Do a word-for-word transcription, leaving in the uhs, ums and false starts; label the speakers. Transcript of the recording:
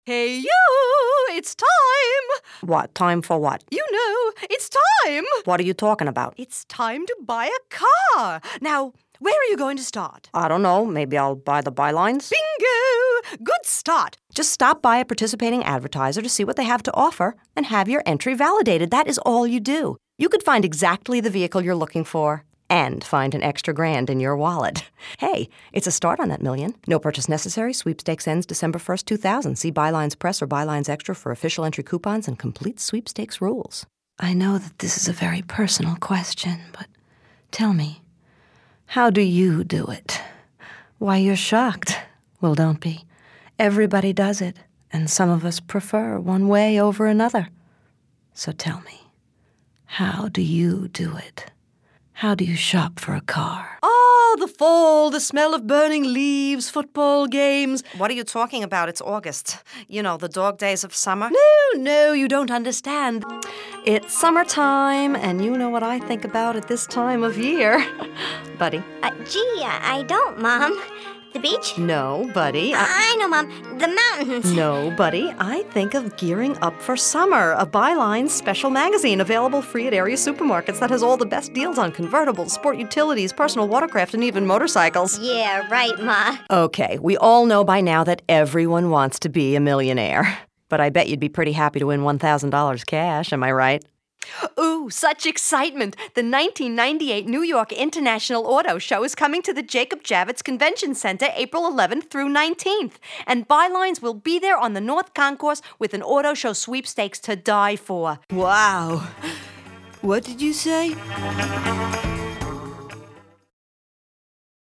Speaker 1: Hey, you! It's time!
Speaker 2: What? Time for what?
Speaker 1: You know, it's time!
Speaker 2: What are you talking about?
Speaker 1: It's time to buy a car. Now, where are you going to start?
Speaker 2: I don't know. Maybe I'll buy the bylines?
Speaker 1: Bingo! Good start.
Speaker 2: Just stop by a participating advertiser to see what they have to offer and have your entry validated. That is all you do. You could find exactly the vehicle you're looking for and find an extra grand in your wallet. Hey, it's a start on that million. No purchase necessary. Sweepstakes ends December first, two thousand. See Bylines Press or Bylines Extra for official entry coupons and complete sweepstakes rules. I know that this is a very personal question, but tell me, how do you do it? Why, you're shocked. Well, don't be. Everybody does it, and some of us prefer one way over another. So tell me, how do you do it? How do you shop for a car?
Speaker 1: Oh, the fall, the smell of burning leaves, football games.
Speaker 2: What are you talking about? It's August. You know, the dog days of summer.
Speaker 1: No, no, you don't understand.
Speaker 2: It's summertime, and you know what I think about at this time of year. Buddy?
Speaker 3: Uh, gee, I don't, Mom. The beach?
Speaker 2: No, buddy. I...
Speaker 3: I know, Mom. The mountains.
Speaker 2: No, buddy. I think of gearing up for summer. A Bylines special magazine available free at area supermarkets that has all the best deals on convertibles, sport utilities, personal watercraft, and even motorcycles.
Speaker 3: Yeah, right, Ma.
Speaker 2: Okay, we all know by now that everyone wants to be a millionaire. But I bet you'd be pretty happy to win one thousand dollars cash, am I right?
Speaker 1: Ooh, such excitement! The nineteen ninety-eight New York International Auto Show is coming to the Jacob Javits Convention Center April eleventh through nineteenth. And Bylines will be there on the North Concourse with an auto show sweepstakes to die for.
Speaker 4: Wow. What did you say?